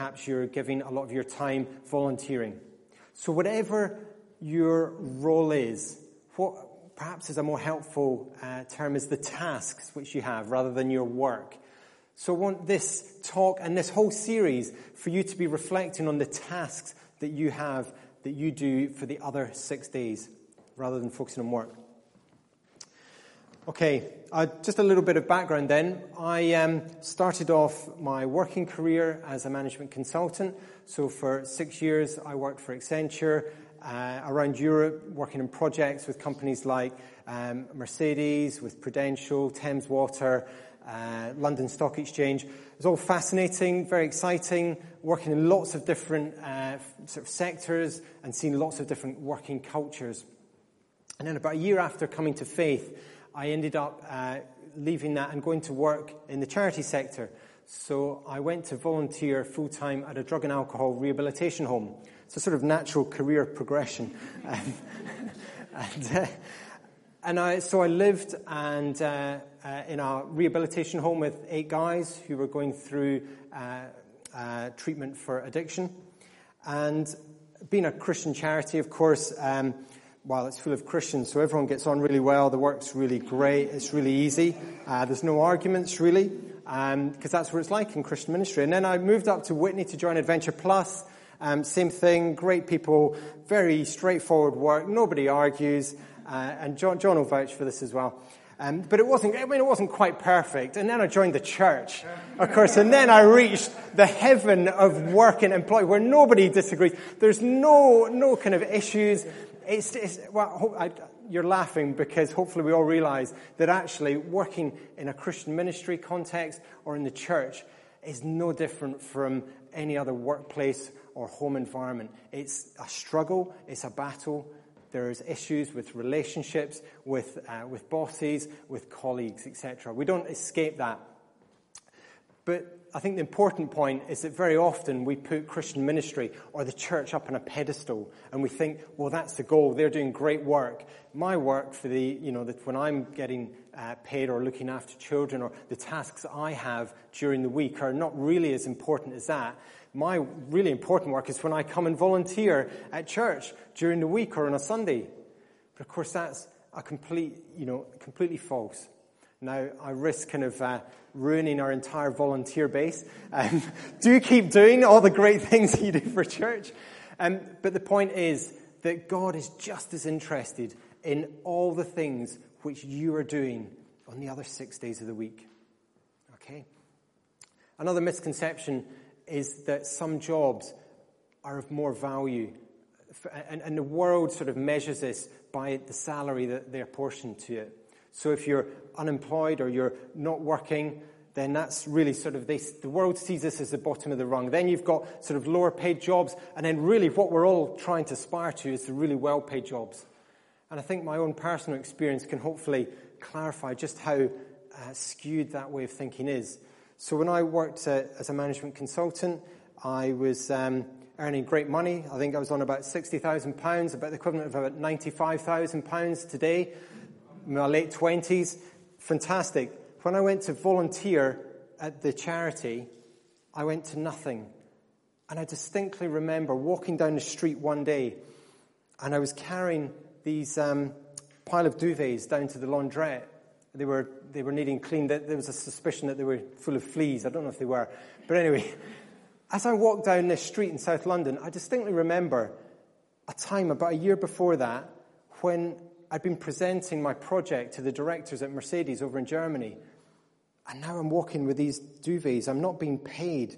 perhaps you're giving a lot of your time volunteering. So whatever your role is, what perhaps is a more helpful term is the tasks which you have rather than your work. So I want this talk and this whole series for you to be reflecting on the tasks that you have, that you do for the other 6 days, rather than focusing on work. Okay, just a little bit of background then. I started off my working career as a management consultant. So for 6 years I worked for Accenture around Europe, working in projects with companies like Mercedes, with Prudential, Thames Water, London Stock Exchange. It was all fascinating, very exciting, working in lots of different sort of sectors and seeing lots of different working cultures. And then about a year after coming to faith, I ended up leaving that and going to work in the charity sector. So I went to volunteer full-time at a drug and alcohol rehabilitation home. It's a sort of natural career progression. So I lived in a rehabilitation home with 8 guys who were going through treatment for addiction. And being a Christian charity, of course, well, it's full of Christians, so everyone gets on really well. The work's really great. It's really easy. There's no arguments, really, because that's what it's like in Christian ministry. And then I moved up to Whitney to join Adventure Plus. Same thing, great people, very straightforward work. Nobody argues. And John will vouch for this as well. But it wasn't quite perfect. And then I joined the church, of course, and then I reached the heaven of work and employment where nobody disagrees. There's no kind of issues. You're laughing because hopefully we all realize that actually working in a Christian ministry context or in the church is no different from any other workplace or home environment. It's a struggle. It's a battle. There's issues with relationships, with bosses, with colleagues, etc. We don't escape that. But I think the important point is that very often we put Christian ministry or the church up on a pedestal and we think, well, that's the goal. They're doing great work. My work for when I'm getting paid or looking after children or the tasks I have during the week are not really as important as that. My really important work is when I come and volunteer at church during the week or on a Sunday. But of course, that's completely false. Now, I risk kind of ruining our entire volunteer base. Do keep doing all the great things you do for church. But the point is that God is just as interested in all the things which you are doing on the other 6 days of the week. Okay? Another misconception is that some jobs are of more value. And the world sort of measures this by the salary that they apportion to it. So if you're unemployed or you're not working, then that's really sort of, the world sees this as the bottom of the rung. Then you've got sort of lower paid jobs, and then really what we're all trying to aspire to is the really well paid jobs. And I think my own personal experience can hopefully clarify just how skewed that way of thinking is. So when I worked as a management consultant, I was earning great money. I think I was on about £60,000, about the equivalent of about £95,000 today. In my late 20s, fantastic. When I went to volunteer at the charity, I went to nothing. And I distinctly remember walking down the street one day, and I was carrying these pile of duvets down to the laundrette. They were needing cleaned. There was a suspicion that they were full of fleas. I don't know if they were. But anyway, as I walked down this street in South London, I distinctly remember a time about a year before that when I'd been presenting my project to the directors at Mercedes over in Germany. And now I'm walking with these duvets. I'm not being paid.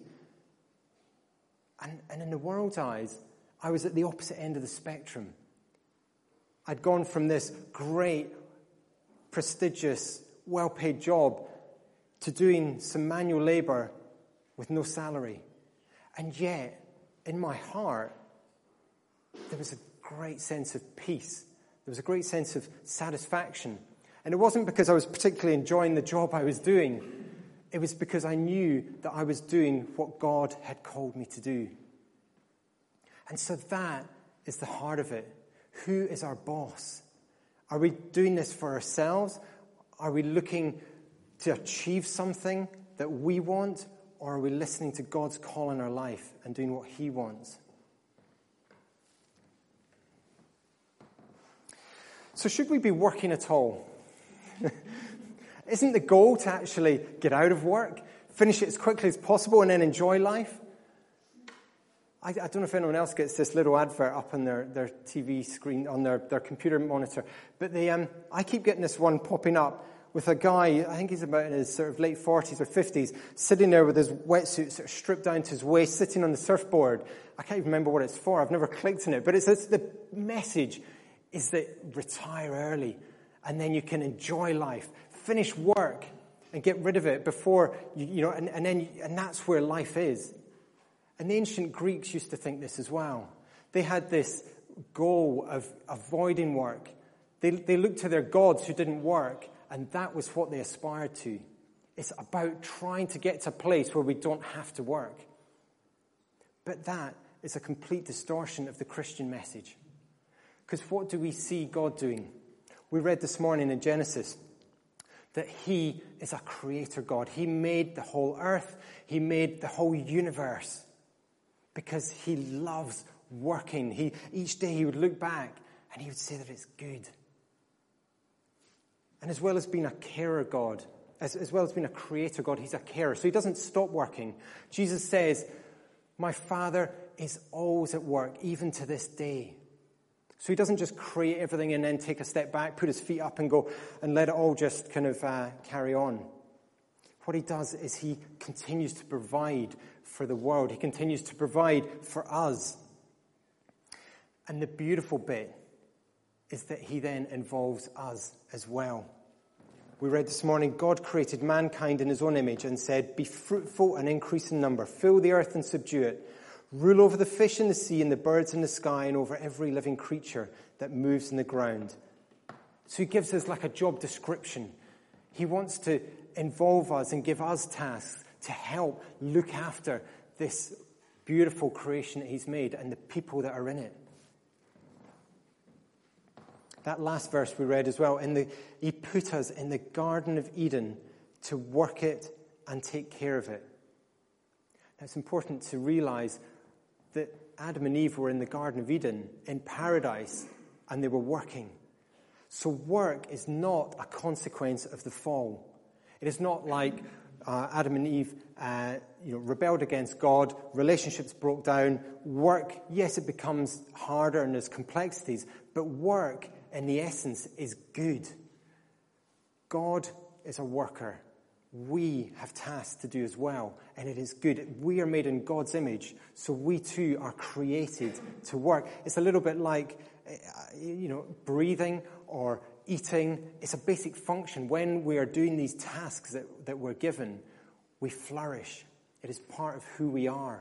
And in the world's eyes, I was at the opposite end of the spectrum. I'd gone from this great, prestigious, well-paid job to doing some manual labor with no salary. And yet, in my heart, there was a great sense of peace. There was a great sense of satisfaction. And it wasn't because I was particularly enjoying the job I was doing. It was because I knew that I was doing what God had called me to do. And so that is the heart of it. Who is our boss? Are we doing this for ourselves? Are we looking to achieve something that we want? Or are we listening to God's call in our life and doing what he wants? So should we be working at all? Isn't the goal to actually get out of work, finish it as quickly as possible, and then enjoy life? I don't know if anyone else gets this little advert up on their TV screen, on their computer monitor, but I keep getting this one popping up with a guy, I think he's about in his sort of late 40s or 50s, sitting there with his wetsuit sort of stripped down to his waist, sitting on the surfboard. I can't even remember what it's for. I've never clicked on it, but it's the message is that retire early, and then you can enjoy life, finish work, and get rid of it before and that's where life is. And the ancient Greeks used to think this as well. They had this goal of avoiding work. They looked to their gods who didn't work, and that was what they aspired to. It's about trying to get to a place where we don't have to work. But that is a complete distortion of the Christian message. Because what do we see God doing? We read this morning in Genesis that he is a creator God. He made the whole earth. He made the whole universe because he loves working. Each day he would look back and he would say that it's good. And as well as being a carer God, as well as being a creator God, he's a carer. So he doesn't stop working. Jesus says, my Father is always at work, even to this day. So he doesn't just create everything and then take a step back, put his feet up and go and let it all just kind of carry on. What he does is he continues to provide for the world. He continues to provide for us. And the beautiful bit is that he then involves us as well. We read this morning, God created mankind in his own image and said, be fruitful and increase in number, fill the earth and subdue it. Rule over the fish in the sea and the birds in the sky and over every living creature that moves in the ground. So he gives us like a job description. He wants to involve us and give us tasks to help look after this beautiful creation that he's made and the people that are in it. That last verse we read as well, he put us in the Garden of Eden to work it and take care of it. Now it's important to realize that Adam and Eve were in the Garden of Eden, in paradise, and they were working. So work is not a consequence of the fall. It is not like Adam and Eve rebelled against God, relationships broke down. Work, yes, it becomes harder and there's complexities, but work, in the essence, is good. God is a worker. We have tasks to do as well, and it is good. We are made in God's image, so we too are created to work. It's a little bit like, breathing or eating. It's a basic function. When we are doing these tasks that we're given, we flourish. It is part of who we are.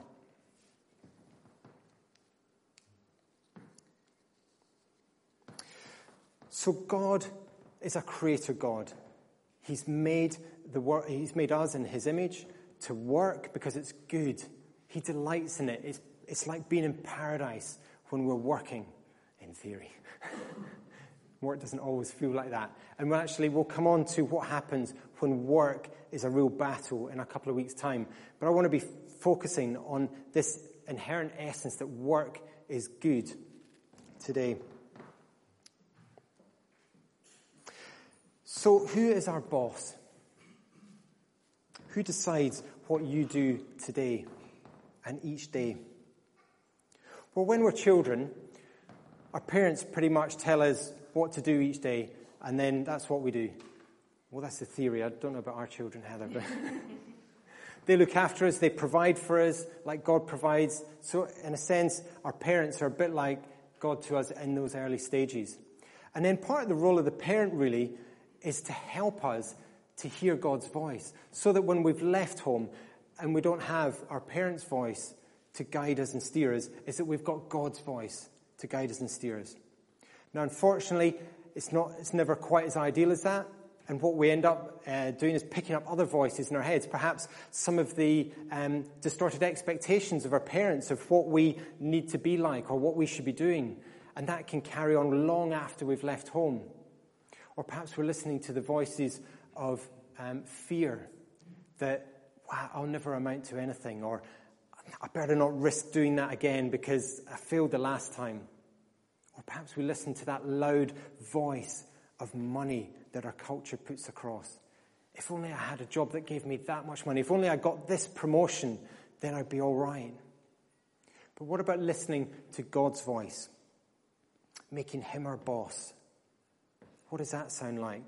So God is a creator God. He's made He's made us in his image to work because it's good. He delights in it. It's like being in paradise when we're working, in theory. Work doesn't always feel like that. And we'll come on to what happens when work is a real battle in a couple of weeks' time. But I want to be focusing on this inherent essence that work is good today. So who is our boss? Who decides what you do today and each day? Well, when we're children, our parents pretty much tell us what to do each day, and then that's what we do. Well, that's the theory. I don't know about our children, Heather, but they look after us, they provide for us like God provides. So in a sense, our parents are a bit like God to us in those early stages. And then part of the role of the parent really is to help us to hear God's voice, so that when we've left home and we don't have our parents' voice to guide us and steer us, is that we've got God's voice to guide us and steer us. Now, unfortunately, it's never quite as ideal as that, and what we end up doing is picking up other voices in our heads, perhaps some of the distorted expectations of our parents of what we need to be like or what we should be doing, and that can carry on long after we've left home. Or perhaps we're listening to the voices of fear that, I'll never amount to anything, or I better not risk doing that again because I failed the last time. Or perhaps we listen to that loud voice of money that our culture puts across. If only I had a job that gave me that much money, if only I got this promotion, then I'd be all right. But what about listening to God's voice? Making him our boss. What does that sound like?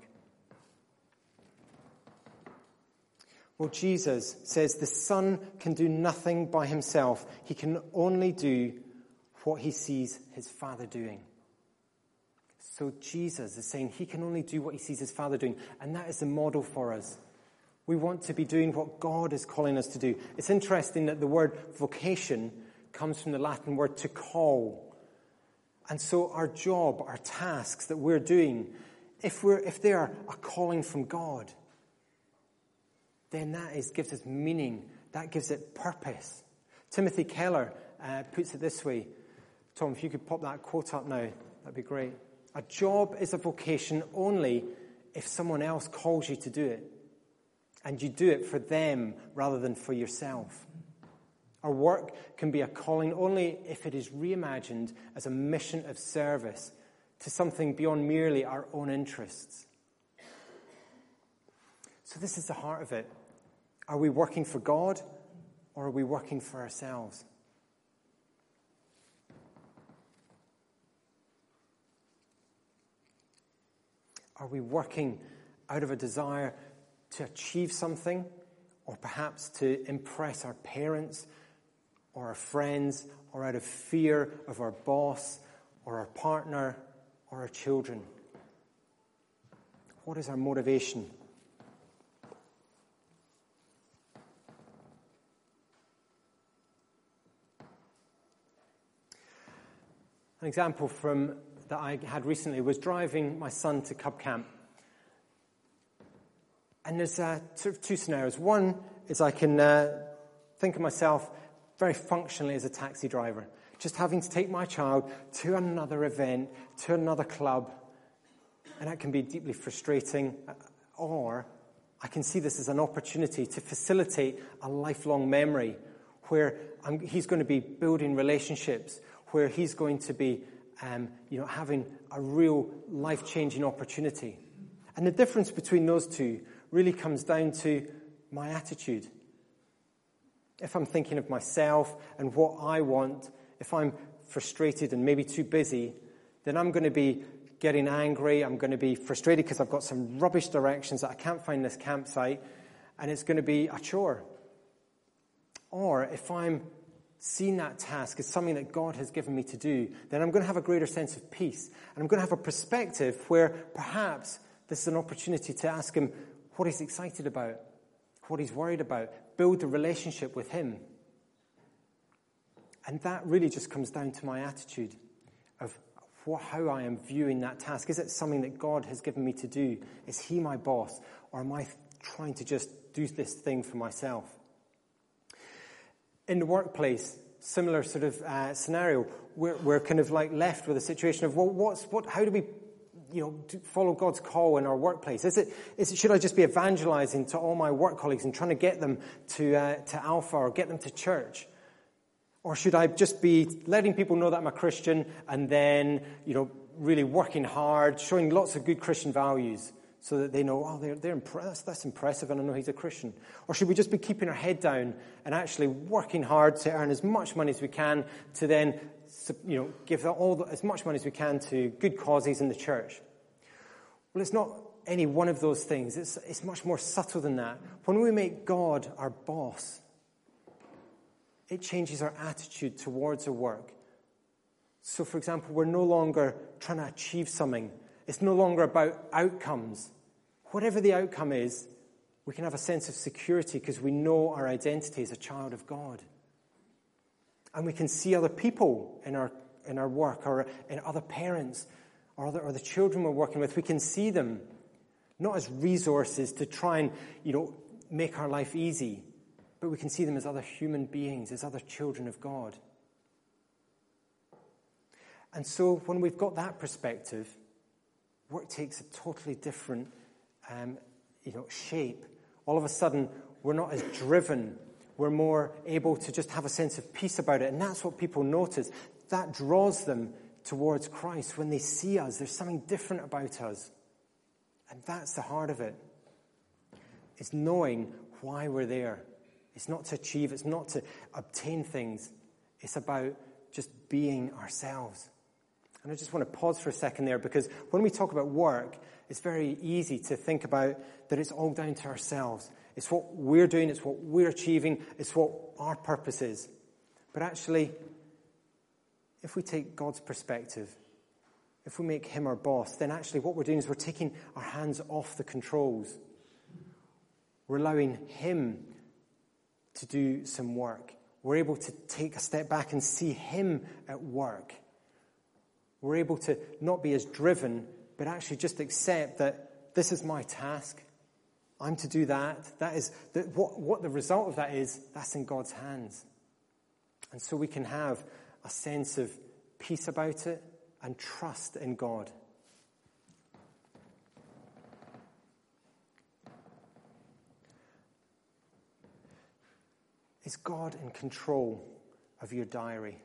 Well, Jesus says the Son can do nothing by himself. He can only do what he sees his Father doing. So Jesus is saying he can only do what he sees his Father doing. And that is the model for us. We want to be doing what God is calling us to do. It's interesting that the word vocation comes from the Latin word to call. And so our job, our tasks that we're doing, if they are a calling from God, then that gives us meaning. That gives it purpose. Timothy Keller puts it this way. Tom, if you could pop that quote up now, that'd be great. A job is a vocation only if someone else calls you to do it. And you do it for them rather than for yourself. Our work can be a calling only if it is reimagined as a mission of service to something beyond merely our own interests. So this is the heart of it. Are we working for God or are we working for ourselves? Are we working out of a desire to achieve something, or perhaps to impress our parents or our friends, or out of fear of our boss or our partner or our children? What is our motivation? An example that I had recently was driving my son to Cub Camp. And there's sort of two scenarios. One is I can think of myself very functionally as a taxi driver, just having to take my child to another event, to another club, and that can be deeply frustrating. Or I can see this as an opportunity to facilitate a lifelong memory where he's going to be building relationships, where he's going to be having a real life-changing opportunity. And the difference between those two really comes down to my attitude. If I'm thinking of myself and what I want, if I'm frustrated and maybe too busy, then I'm going to be getting angry. I'm going to be frustrated because I've got some rubbish directions that I can't find this campsite, and it's going to be a chore. Or if I'm seeing that task as something that God has given me to do, then I'm going to have a greater sense of peace. And I'm going to have a perspective where perhaps this is an opportunity to ask him what he's excited about, what he's worried about, build a relationship with him. And that really just comes down to my attitude of how I am viewing that task. Is it something that God has given me to do? Is he my boss? Or am I trying to just do this thing for myself? In the workplace, similar sort of scenario, we're kind of like left with a situation of, well, how do we follow God's call in our workplace? Should I just be evangelizing to all my work colleagues and trying to get them to Alpha or get them to church? Or should I just be letting people know that I'm a Christian and then, really working hard, showing lots of good Christian values so that they know, that's impressive and I know he's a Christian? Or should we just be keeping our head down and actually working hard to earn as much money as we can to then, give as much money as we can to good causes in the church? Well, it's not any one of those things. It's much more subtle than that. When we make God our boss, it changes our attitude towards our work. So, for example, we're no longer trying to achieve something. It's no longer about outcomes. Whatever the outcome is, we can have a sense of security because we know our identity as a child of God. And we can see other people in our work or in other parents or the children we're working with. We can see them not as resources to try and, make our life easy, but we can see them as other human beings, as other children of God. And so when we've got that perspective, work takes a totally different shape. All of a sudden, We're not as driven. We're more able to just have a sense of peace about it. And that's what people notice. That draws them towards Christ. When they see us, there's something different about us. And that's the heart of it. It's knowing why we're there. It's not to achieve. It's not to obtain things. It's about just being ourselves. And I just want to pause for a second there, because when we talk about work, it's very easy to think about that it's all down to ourselves. It's what we're doing. It's what we're achieving. It's what our purpose is. But actually, if we take God's perspective, if we make him our boss, then actually what we're doing is we're taking our hands off the controls. We're allowing him to do some work. We're able to take a step back and see him at work. We're able to not be as driven, but actually just accept that this is my task. I'm to do that. That is what the result of that is. That's in God's hands. And so we can have a sense of peace about it and trust in God. Is God in control of your diary?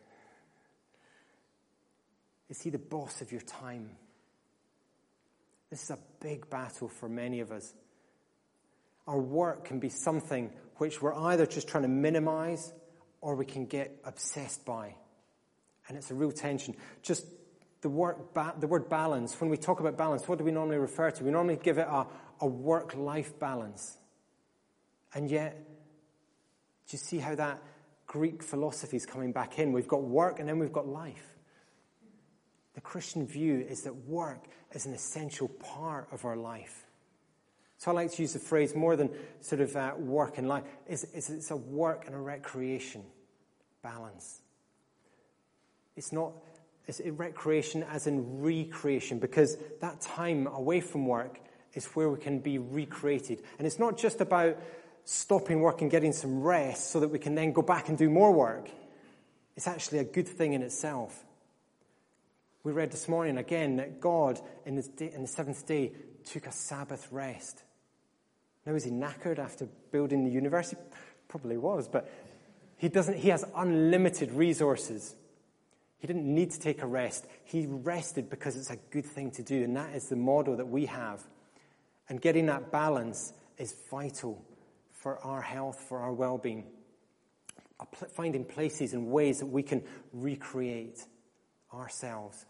Is he the boss of your time? This is a big battle for many of us. Our work can be something which we're either just trying to minimize or we can get obsessed by. And it's a real tension. Just the word balance. When we talk about balance, what do we normally refer to? We normally give it a work-life balance. And yet, do you see how that Greek philosophy is coming back in? We've got work and then we've got life. The Christian view is that work is an essential part of our life. So I like to use the phrase more than sort of work and life. It's a work and a recreation balance. It's a recreation as in recreation, because that time away from work is where we can be recreated. And it's not just about stopping work and getting some rest so that we can then go back and do more work. It's actually a good thing in itself. We read this morning again that God in the seventh day took a Sabbath rest. Now, is he knackered after building the universe? He probably was, but he has unlimited resources. He didn't need to take a rest. He rested because it's a good thing to do, and that is the model that we have. And getting that balance is vital for our health, for our well-being. Finding places and ways that we can recreate ourselves.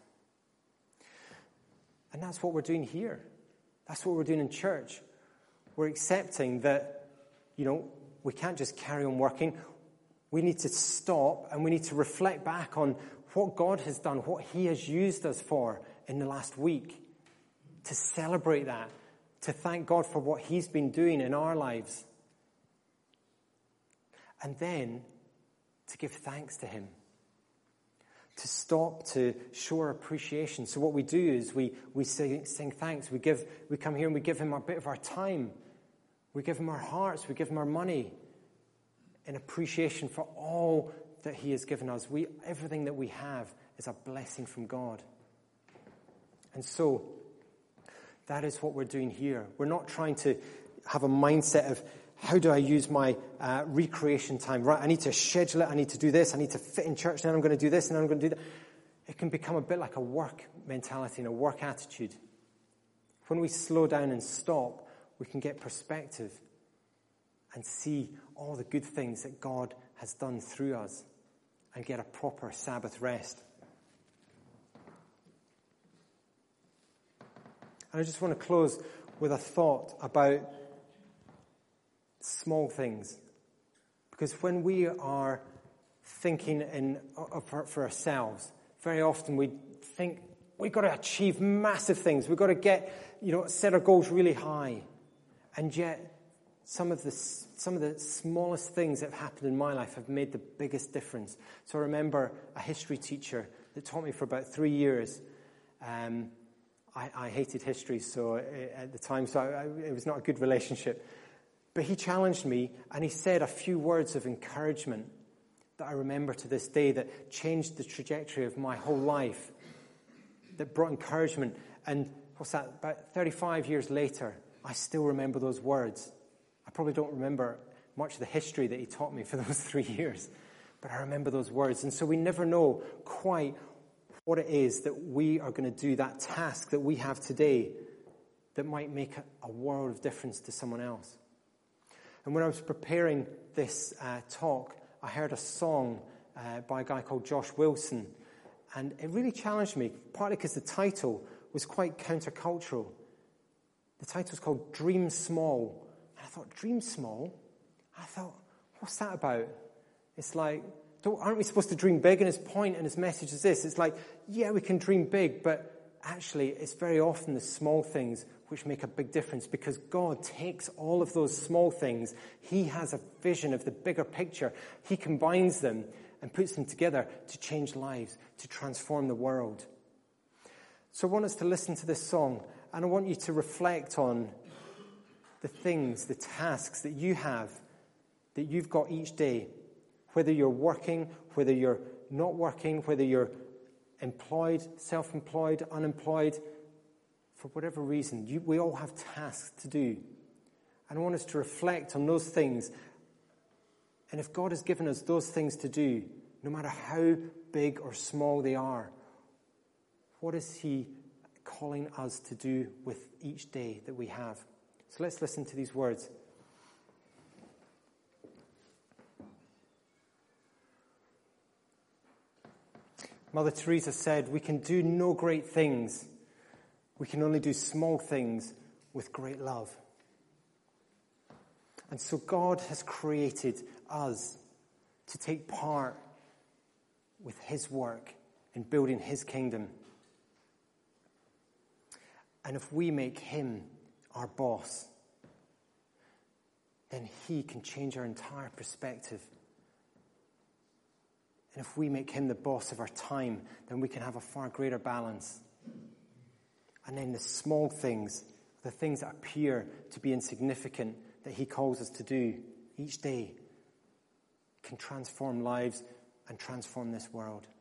And that's what we're doing here. That's what we're doing in church. We're accepting that, we can't just carry on working. We need to stop and we need to reflect back on what God has done, what he has used us for in the last week. To celebrate that. To thank God for what he's been doing in our lives. And then to give thanks to him. To stop, to show our appreciation. So what we do is we sing thanks. We come here and we give him a bit of our time. We give him our hearts. We give him our money in appreciation for all that he has given us. Everything that we have is a blessing from God. And so that is what we're doing here. We're not trying to have a mindset of, how do I use my recreation time? Right, I need to schedule it. I need to do this. I need to fit in church. Then I'm going to do this, and then I'm going to do that. It can become a bit like a work mentality and a work attitude. When we slow down and stop, we can get perspective and see all the good things that God has done through us and get a proper Sabbath rest. And I just want to close with a thought about small things. Because when we are thinking for ourselves, very often we think we've got to achieve massive things. We've got to get, set our goals really high. And yet, some of the smallest things that have happened in my life have made the biggest difference. So I remember a history teacher that taught me for about 3 years. I hated history at the time, so it was not a good relationship. But he challenged me, and he said a few words of encouragement that I remember to this day that changed the trajectory of my whole life, that brought encouragement. And what's that? About 35 years later, I still remember those words. I probably don't remember much of the history that he taught me for those 3 years. But I remember those words. And so we never know quite what it is that we are going to do, that task that we have today that might make a world of difference to someone else. And when I was preparing this talk, I heard a song by a guy called Josh Wilson. And it really challenged me, partly because the title was quite countercultural. The title's called Dream Small. And I thought, dream small? I thought, what's that about? It's like, aren't we supposed to dream big? And his point and his message is this. It's like, yeah, we can dream big, but actually it's very often the small things which make a big difference, because God takes all of those small things. He has a vision of the bigger picture. He combines them and puts them together to change lives, to transform the world. So I want us to listen to this song, and I want you to reflect on the things, the tasks that you have, that you've got each day, whether you're working, whether you're not working, whether you're employed, self-employed, unemployed, for whatever reason. We all have tasks to do. And I want us to reflect on those things. And if God has given us those things to do, no matter how big or small they are, what is he calling us to do with each day that we have? So let's listen to these words. Mother Teresa said, "We can do no great things. We can only do small things with great love." And so God has created us to take part with his work in building his kingdom. And if we make him our boss, then he can change our entire perspective. And if we make him the boss of our time, then we can have a far greater balance. And then the small things, the things that appear to be insignificant that he calls us to do each day, can transform lives and transform this world.